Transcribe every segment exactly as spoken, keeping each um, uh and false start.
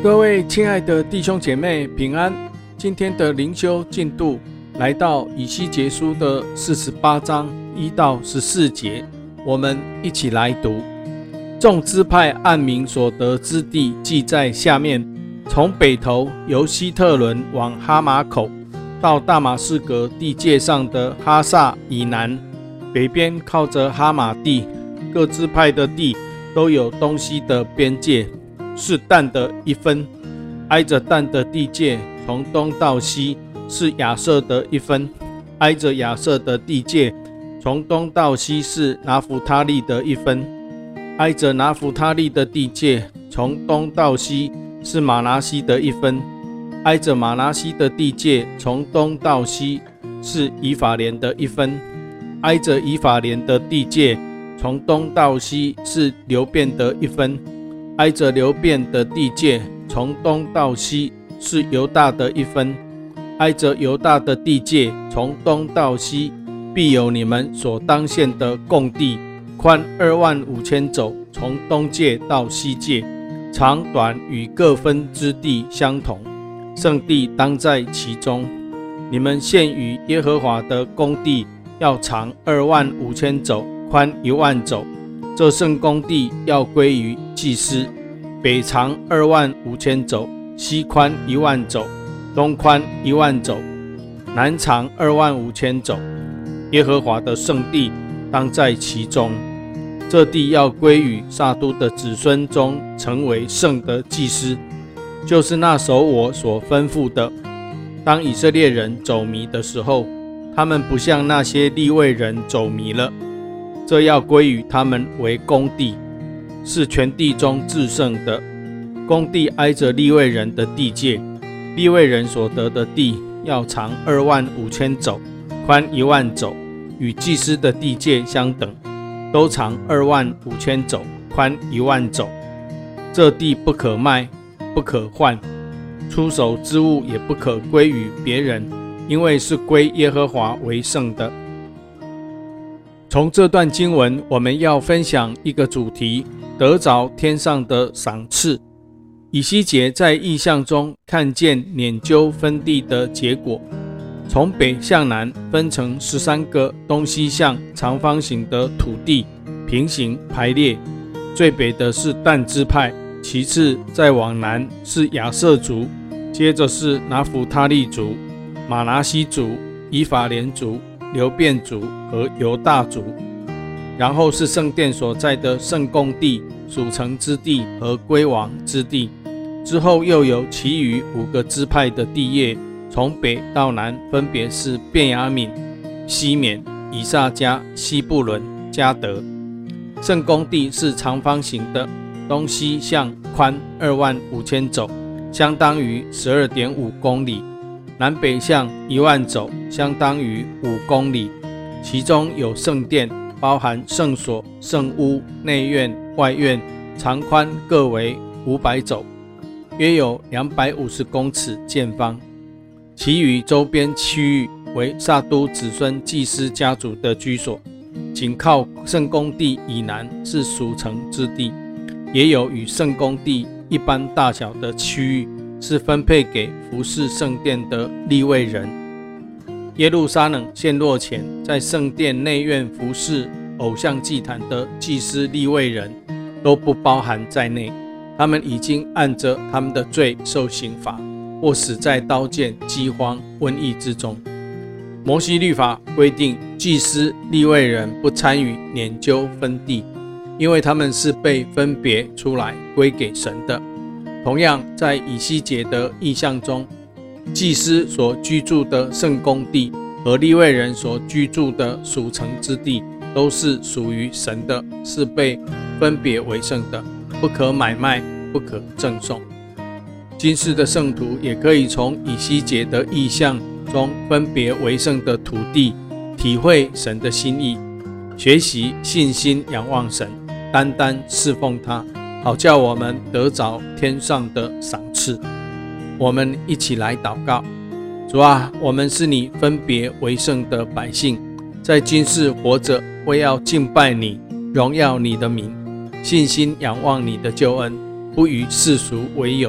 各位亲爱的弟兄姐妹平安，今天的灵修进度来到以西结书的四十八章一到十四节，我们一起来读。众支派按名所得之地记在下面，从北头由希特伦往哈马口，到大马士革地界上的哈萨以南，北边靠着哈马地，各支派的地都有东西的边界，是但的一分。挨着但的地界，从东到西是亚设的一分；挨着亚设的地界，从东到西是拿弗他利的一分；挨着拿弗他利的地界，从东到西是马拿西的一分；挨着马拿西的地界，从东到西是以法莲的一分；挨着以法莲的地界，从东到西是流便的一分；挨着流便的地界，从东到西是犹大的一分；挨着犹大的地界，从东到西必有你们所当献的供地，宽二万五千肘，从东界到西界，长短与各分之地相同，圣地当在其中。你们献与耶和华的供地要长二万五千肘，宽一万肘，这圣供地要归于祭司。北长二万五千肘，西宽一万肘，东宽一万肘，南长二万五千肘。耶和华的圣地当在其中，这地要归于撒督的子孙中成为圣的祭司，就是那守我所吩咐的。当以色列人走迷的时候，他们不像那些利未人走迷了，这要归于他们为公地，是全地中至圣的。公地挨着利未人的地界，利未人所得的地要长二万五千肘，宽一万肘，与祭司的地界相等，都长二万五千肘，宽一万肘。这地不可卖，不可换，出手之物也不可归于别人，因为是归耶和华为圣的。从这段经文，我们要分享一个主题，得着天上的赏赐。以西结在异象中看见拈阄分地的结果，从北向南分成十三个东西向长方形的土地，平行排列。最北的是但支派，其次再往南是亚设族，接着是拿弗他利族、马拿西族、以法莲族、流便族和犹大族，然后是圣殿所在的圣供地、属城之地和归王之地。之后又有其余五个支派的地业，从北到南分别是便雅悯、西缅、以萨迦、西布伦、迦得。圣供地是长方形的，东西向宽二万五千肘，相当于 十二点五公里，南北向一万肘，相当于五公里。其中有圣殿，包含圣所、圣屋、内院、外院，长宽各为五百肘，约有两百五十公尺见方。其余周边区域为撒督子孙祭司家族的居所，仅靠圣供地以南是属城之地，也有与圣供地一般大小的区域，是分配给服侍圣殿的利未人。耶路撒冷陷落前，在圣殿内院服侍偶像祭坛的祭司利未人都不包含在内，他们已经按着他们的罪受刑罚，或死在刀剑、饥荒、瘟疫之中。摩西律法规定，祭司利未人不参与拈阄分地，因为他们是被分别出来归给神的。同样，在以西结的异象中，祭司所居住的圣供地和利未人所居住的属城之地都是属于神的，是被分别为圣的，不可买卖，不可赠送。今世的圣徒也可以从以西结的异象中分别为圣的土地，体会神的心意，学习信心仰望神，单单侍奉他，好叫我们得着天上的赏赐。我们一起来祷告。主啊，我们是你分别为圣的百姓，在今世活着，为要敬拜你，荣耀你的名，信心仰望你的救恩，不与世俗为友，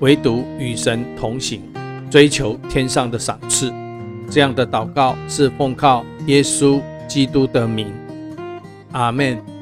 唯独与神同行，追求天上的赏赐。这样的祷告是奉靠耶稣基督的名，阿们。